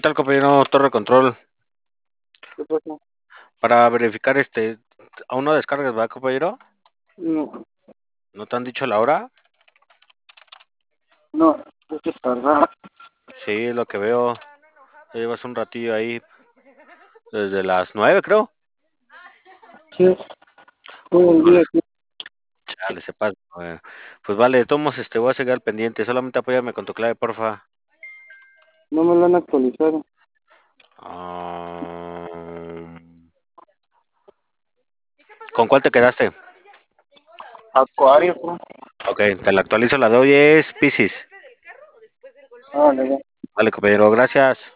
tal, compañero? Torre Control. ¿Qué pasa? Para verificar, aún no descargas, ¿verdad, compañero? No, ¿No te han dicho la hora? no, hay que tardar. Sí, es lo que veo. Ya llevas un ratillo ahí, desde las 9, creo. Sí, todo el día Órale, aquí. chale, se pasa. Pues vale, de todos modos, voy a seguir al pendiente. Solamente apóyame con tu clave, porfa. No me lo han actualizado. Ah, ¿Con cuál te quedaste? Acuario, bro. Ok, te la actualizo. La de hoy es Piscis. Ah, le Vale, compañero, gracias.